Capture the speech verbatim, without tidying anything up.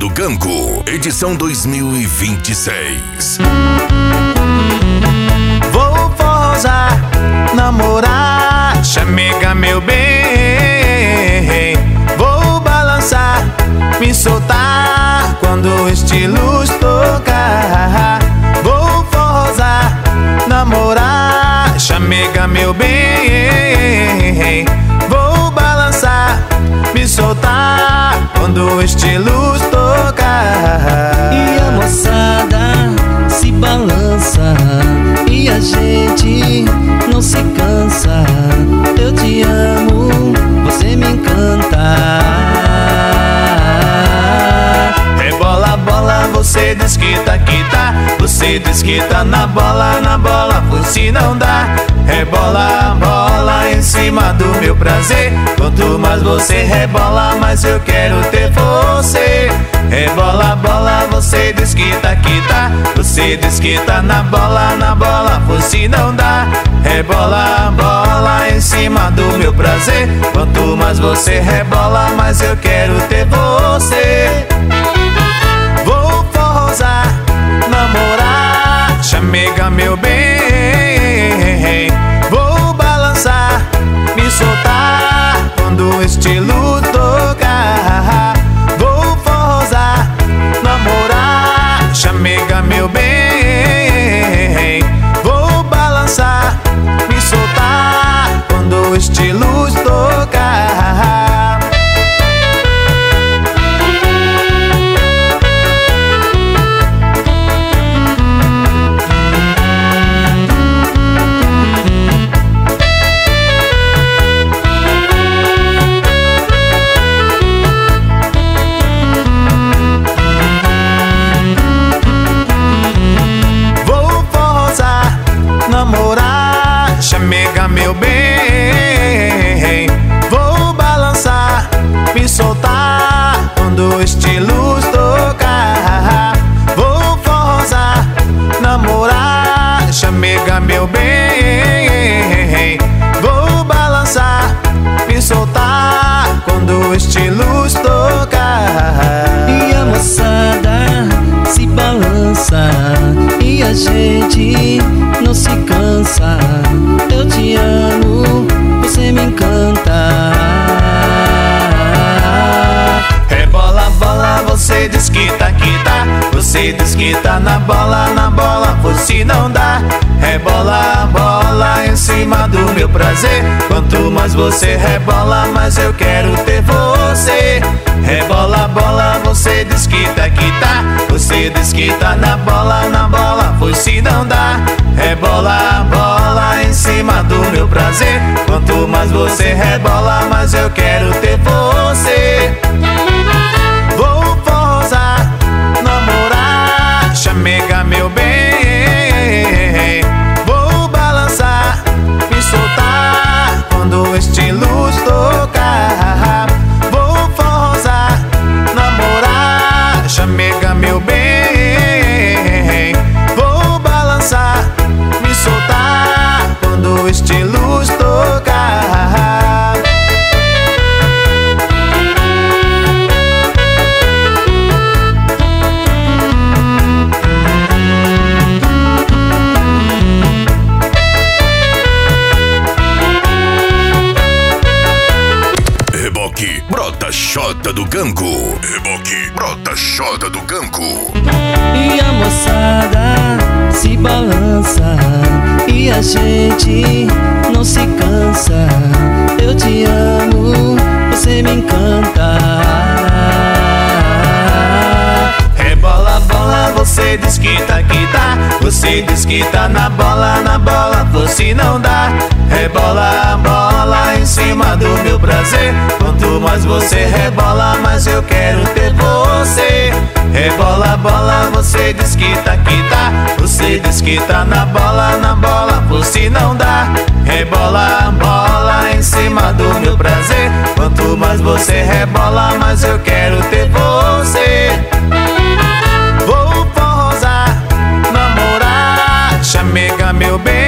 do Gango, edição dois mil e vinte e seis. Vou forrosar, namorar, chamega meu bem. Vou balançar, me soltar quando o estilos tocar. Vou forrosar, namorar, chamega meu bem. Vou balançar, me soltar quando o estilos tocar. E a moçada se balança e a gente não se cansa. Eu te amo, você me encanta. Rebola, bola, você diz que tá, que tá. Você diz que tá na bola, na bola, por se não dá. Rebola, bola em cima do meu prazer. Quanto mais você rebola, mais eu quero ter você. Rebola, bola, você diz que tá, que tá. Você diz que tá na bola, na bola, por se não dá. Rebola, bola em cima do meu prazer. Quanto mais você rebola, mais eu quero ter você. Vou forrosar, namorar, chamega meu bem. Vou balançar, me soltar quando o estilo tocar. Vou forrosar, namorar, chamega meu bem. Vou balançar, me soltar quando o estilo tocar. Namorar, chamega meu bem. Vou balançar, me soltar quando o estilos tocar. Vou forrosar, namorar, chamega meu bem. Vou balançar, me soltar quando o estilos tocar. E a moçada se balança e a gente não se cansa. Eu te amo, você me encanta. Rebola, bola, você diz que tá, que tá. Você diz que tá na bola, na bola, por se não dá. Rebola, bola em cima do meu prazer. Quanto mais você rebola, mais eu quero ter você. Rebola, bola, você diz que tá, que tá. Você diz que tá na bola, na bola, por se não dá. Rebola, bola em cima do meu prazer. Quanto mais você rebola, mais eu quero ter você. Vou forrosar, namorar, chamega meu bem. Vou balançar, me soltar quando o estilos tocar. Vou forrosar, namorar, chamega meu bem. Vou balançar, me soltar quando o estilos tocar. Reboque, brota xota do Gango. Reboque, brota xota do Gango. E a moçada se balança e a gente não se cansa. Eu te amo, você me encanta. Rebola, bola, você diz que tá, que tá. Você diz que tá na bola, na bola, por se não dá. Rebola, bola em cima do meu prazer. Quanto mais você rebola, mais eu quero ter você. Rebola, bola, você diz que tá, que tá. Você diz que tá na bola, na bola, por se não dá. Rebola, bola em cima do meu prazer. Quanto mais você rebola, mais eu quero ter você. Vou forrosar, namorar, chamega meu bem.